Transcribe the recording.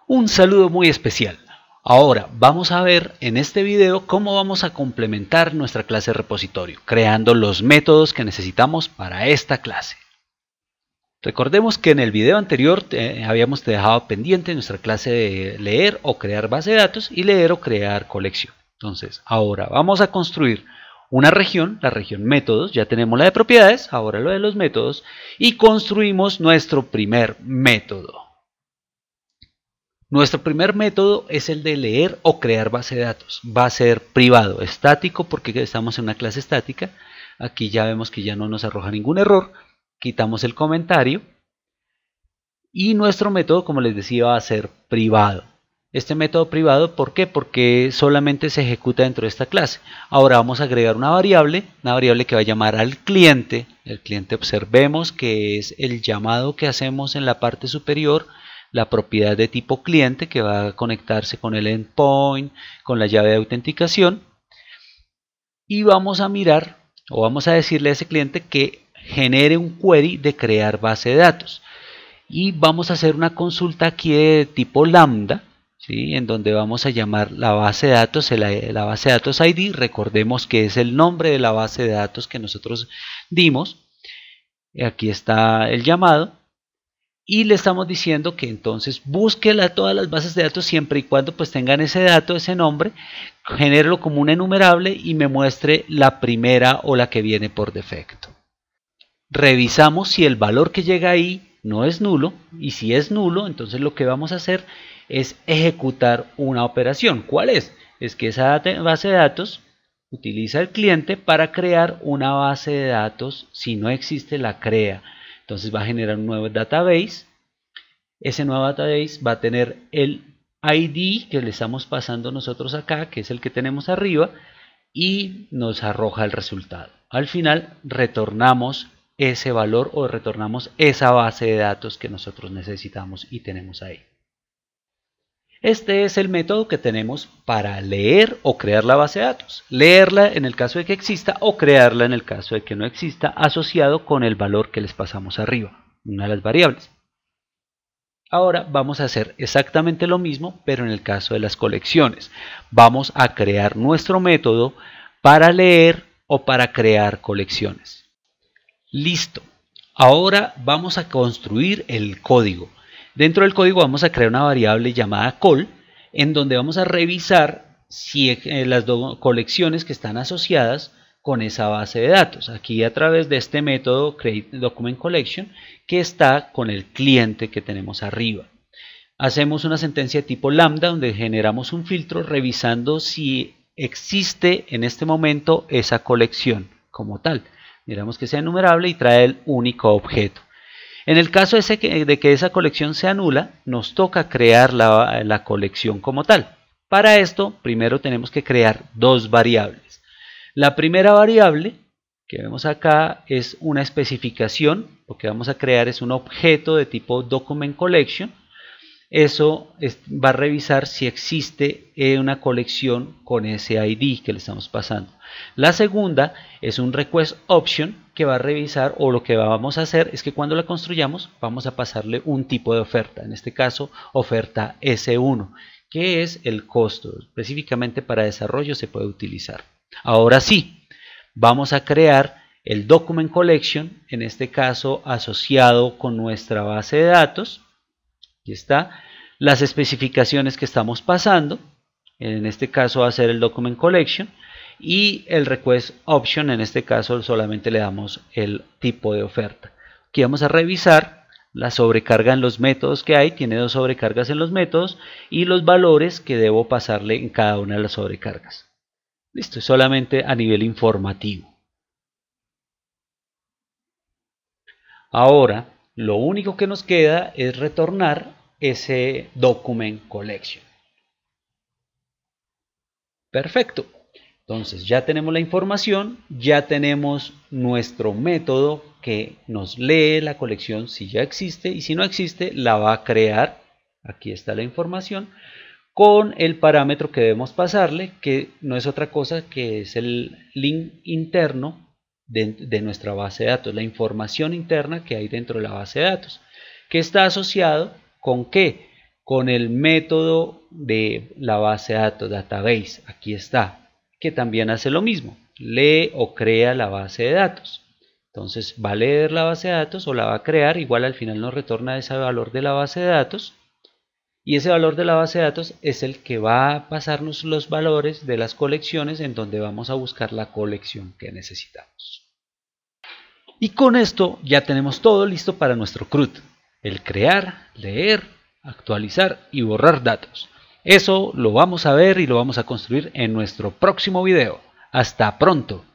Un saludo muy especial. Ahora vamos a ver en este video cómo vamos a complementar nuestra clase repositorio, creando los métodos que necesitamos para esta clase. Recordemos que en el video anterior habíamos dejado pendiente nuestra clase de leer o crear base de datos y leer o crear colección. Entonces, ahora vamos a construir una región, la región métodos, ya tenemos la de propiedades, ahora lo de los métodos, y construimos nuestro primer método. Nuestro primer método es el de leer o crear base de datos. Va a ser privado, estático, porque estamos en una clase estática. Aquí ya vemos que ya no nos arroja ningún error. Quitamos el comentario. Y nuestro método, como les decía, va a ser privado. Este método privado, ¿por qué? Porque solamente se ejecuta dentro de esta clase. Ahora vamos a agregar una variable que va a llamar al cliente. El cliente, observemos que es el llamado que hacemos en la parte superior, la propiedad de tipo cliente que va a conectarse con el endpoint, con la llave de autenticación, y vamos a mirar o vamos a decirle a ese cliente que genere un query de crear base de datos, y vamos a hacer una consulta aquí de tipo lambda, ¿sí? En donde vamos a llamar la base de datos, la base de datos ID. Recordemos que es el nombre de la base de datos que nosotros dimos. Aquí está el llamado. Y le estamos diciendo que entonces busque todas las bases de datos siempre y cuando pues tengan ese dato, ese nombre, genérelo como un enumerable y me muestre la primera o la que viene por defecto. Revisamos si el valor que llega ahí no es nulo, y si es nulo, entonces lo que vamos a hacer es ejecutar una operación. ¿Cuál es? Es que esa base de datos utiliza el cliente para crear una base de datos. Si no existe, la crea. Entonces va a generar un nuevo database. Ese nuevo database va a tener el ID que le estamos pasando nosotros acá, que es el que tenemos arriba, y nos arroja el resultado. Al final retornamos ese valor o retornamos esa base de datos que nosotros necesitamos y tenemos ahí. Este es el método que tenemos para leer o crear la base de datos. Leerla en el caso de que exista o crearla en el caso de que no exista, asociado con el valor que les pasamos arriba, una de las variables. Ahora vamos a hacer exactamente lo mismo, pero en el caso de las colecciones. Vamos a crear nuestro método para leer o para crear colecciones. Listo. Ahora vamos a construir el código. Dentro del código vamos a crear una variable llamada call, en donde vamos a revisar si las colecciones que están asociadas con esa base de datos. Aquí a través de este método createDocumentCollection, que está con el cliente que tenemos arriba. Hacemos una sentencia de tipo lambda donde generamos un filtro revisando si existe en este momento esa colección como tal. Miramos que sea enumerable y trae el único objeto. En el caso de que esa colección sea nula, nos toca crear la colección como tal. Para esto, primero tenemos que crear dos variables. La primera variable que vemos acá es una especificación. Lo que vamos a crear es un objeto de tipo documentCollection. Eso va a revisar si existe una colección con ese ID que le estamos pasando. La segunda es un request option que va a revisar, o lo que vamos a hacer es que cuando la construyamos vamos a pasarle un tipo de oferta, en este caso oferta S1, que es el costo. Específicamente para desarrollo se puede utilizar. Ahora sí, vamos a crear el document collection, en este caso asociado con nuestra base de datos. Aquí está las especificaciones que estamos pasando. En este caso va a ser el document collection, y el request option, en este caso solamente le damos el tipo de oferta. Aquí vamos a revisar la sobrecarga en los métodos que hay. Tiene dos sobrecargas en los métodos y los valores que debo pasarle en cada una de las sobrecargas. Listo, solamente a nivel informativo. Ahora lo único que nos queda es retornar ese document collection. Perfecto. Entonces ya tenemos la información, ya tenemos nuestro método que nos lee la colección si ya existe, y si no existe la va a crear. Aquí está la información con el parámetro que debemos pasarle, que no es otra cosa que es el link interno de nuestra base de datos, la información interna que hay dentro de la base de datos, que está asociado con ¿qué? con el método de la base de datos, database, aquí está, que también hace lo mismo, lee o crea la base de datos. Entonces va a leer la base de datos o la va a crear, igual al final nos retorna ese valor de la base de datos. Y ese valor de la base de datos es el que va a pasarnos los valores de las colecciones en donde vamos a buscar la colección que necesitamos. Y con esto ya tenemos todo listo para nuestro CRUD. El crear, leer, actualizar y borrar datos. Eso lo vamos a ver y lo vamos a construir en nuestro próximo video. ¡Hasta pronto!